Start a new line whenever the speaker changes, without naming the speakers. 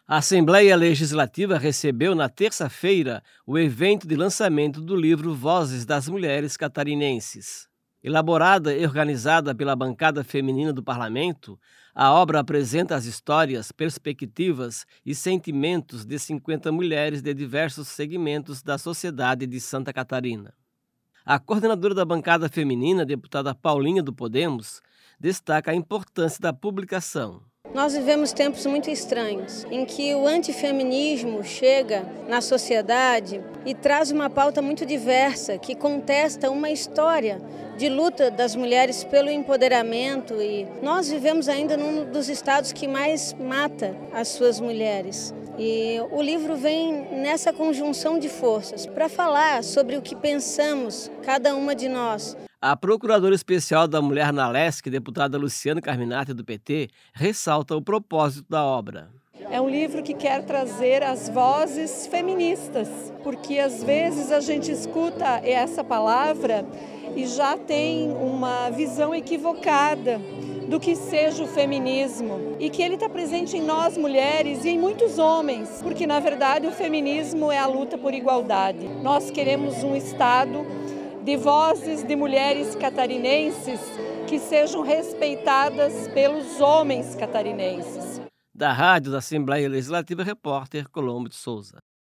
A Assembleia Legislativa recebeu na terça-feira o evento de lançamento do livro Vozes das Mulheres Catarinenses. Elaborada e organizada pela bancada feminina do Parlamento, a obra apresenta as histórias, perspectivas e sentimentos de 50 mulheres de diversos segmentos da sociedade de Santa Catarina. A coordenadora da bancada feminina, deputada Paulinha do Podemos, destaca a importância da publicação.
Nós vivemos tempos muito estranhos, em que o antifeminismo chega na sociedade e traz uma pauta muito diversa, que contesta uma história de luta das mulheres pelo empoderamento, e nós vivemos ainda num dos estados que mais mata as suas mulheres. E o livro vem nessa conjunção de forças para falar sobre o que pensamos, cada uma de nós.
A procuradora especial da Mulher na Lesc, deputada Luciana Carminati, do PT, ressalta o propósito da obra.
É um livro que quer trazer as vozes feministas, porque às vezes a gente escuta essa palavra e já tem uma visão equivocada do que seja o feminismo, e que ele está presente em nós mulheres e em muitos homens, porque na verdade o feminismo é a luta por igualdade. Nós queremos um Estado de vozes de mulheres catarinenses que sejam respeitadas pelos homens catarinenses.
Da Rádio da Assembleia Legislativa, repórter Colombo de Souza.